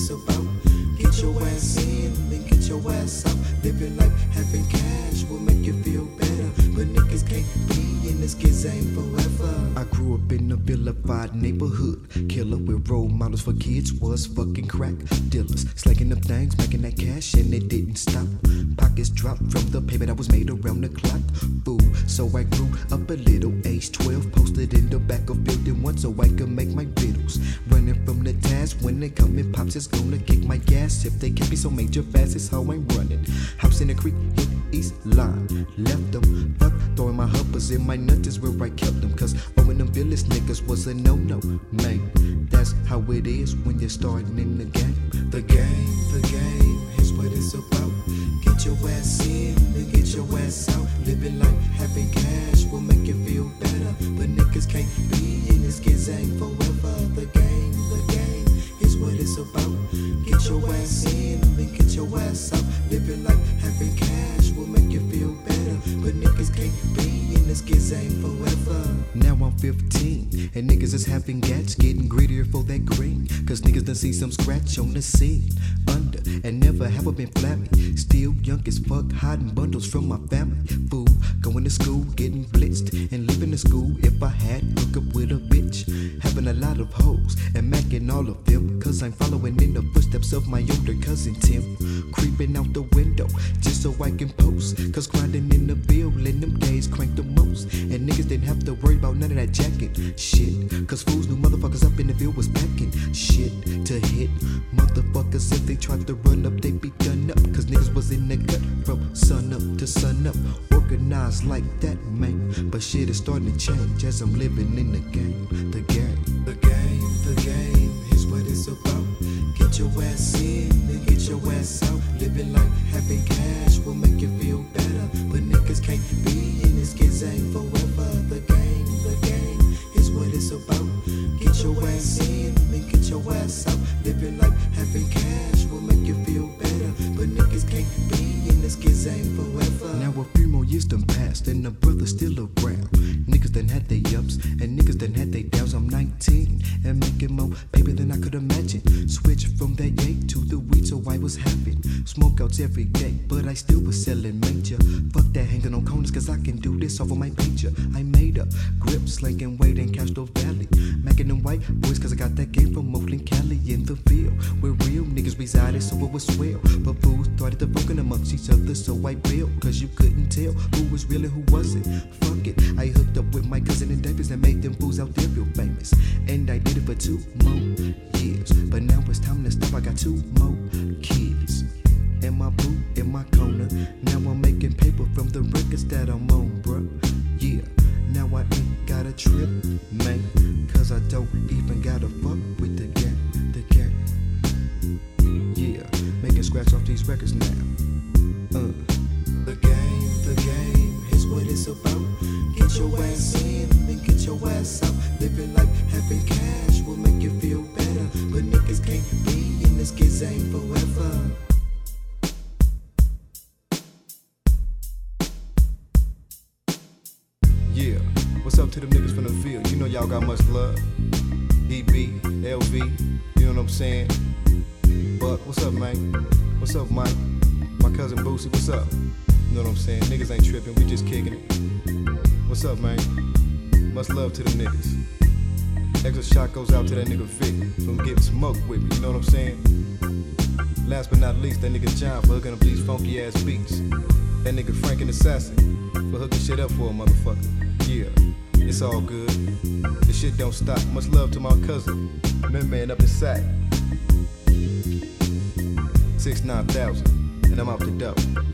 it's about. Get your ass in and get your ass out. Living life, having cash will make you feel better. But niggas can't be in this kids ain't forever. I grew up in a vilified neighborhood. Killer with role models for kids was fucking crack dealers. Slacking up things, making that cash, and it didn't stop. Pockets dropped from the payment that was made around the clock. Fool, so I grew up a little, age 12. Posted in the back of building 1 so I could make my vittles. Running from the task when they come in, pops is gonna kick my gas. If they can't be so major fast, it's how I'm running. House in the creek, hit east line. Left them, fuck, throwing my huppers in my nuts is where I kept them. Cause owing them village niggas was a no-no, man. That's how it is when you're starting in the game. The game is what it's about. Get your ass in and get your ass out. Living life, having cash will make you feel better. But niggas can't be in this kids ain't forever. The game is what it's about. Get your ass in and get your ass out. Living life, having cash will make you feel better. But niggas can't be in this kids ain't forever. Now I'm 15 and niggas is having gats, getting greedier for that green. Cause niggas done see some scratch on the scene. Under and never have I been flabby. Still young as fuck, hiding bundles from my family. Fool, going to school, getting blitzed, and leaving the school if I had hook up with a bitch. Having a lot of hoes and macking all of them. Cause I'm following in the footsteps of my older cousin Tim. Creeping out the window just so I can post. Cause grinding in the field in them days cranked the most. And niggas didn't have to worry about none of that jacket shit. Cause fools knew motherfuckers up in the field was packing shit to hit. Motherfuckers if they tried to run up they be done up. Cause niggas was in the gut from sun up to sun up. Organized like that, man. But shit is starting to change as I'm living in the game. The game is what it's about. Get your ass in and get your ass out. Living life, having cash will make you feel better. But niggas can't be in this kids ain't forever. The game is what it's about. Get your ass in and get your ass out. Living life, having cash will make you feel better. But niggas can't be in this kids ain't forever. Now a few more years done passed and the brother's still around. Niggas done had their ups and niggas done had their downs. I'm 19 and making more paper than I could imagine. Switched from that yay to the weed so I was having smokeouts every day, but I still was selling major. Fuck that hanging on corners cause I can do this off of my pager. I made up grips, slinking weight in Castro Valley. Macking them white boys cause I got that game from Oakland, Cali in the field where real niggas resided so it was swell. But fools started to broken amongst each other so I built cause you couldn't tell who was real and who wasn't. Fuck it, I hooked up with my cousin in Davis and made them fools out there real famous. And I did it for 2 more years. But now it's time to stop, I got 2 more kids. And my boo in my corner. Now I'm making paper from the records that I'm on, bruh. Yeah, now I ain't got a trip, man. Cause I don't even gotta fuck with the gang. Yeah, making scratch off these records now. The game is what it's about. Get your ass in and get your ass out. Living life, having cash will make you feel better. But niggas can't be in this kids ain't forever. Yeah, what's up to them niggas from the field? You know y'all got much love. EB, LV, you know what I'm saying? Buck, what's up, man? What's up, Mike? My cousin Boosie, what's up? You know what I'm saying? Niggas ain't tripping, we just kicking it. What's up, man? Much love to them niggas. Extra shot goes out to that nigga Vic from getting smoked with me, you know what I'm saying? Last but not least, that nigga John for hooking up these funky ass beats. That nigga Frank and Assassin for hooking shit up for a motherfucker. Yeah, it's all good. This shit don't stop. Much love to my cousin, man up the sack. 6-9,000, and I'm out the dope.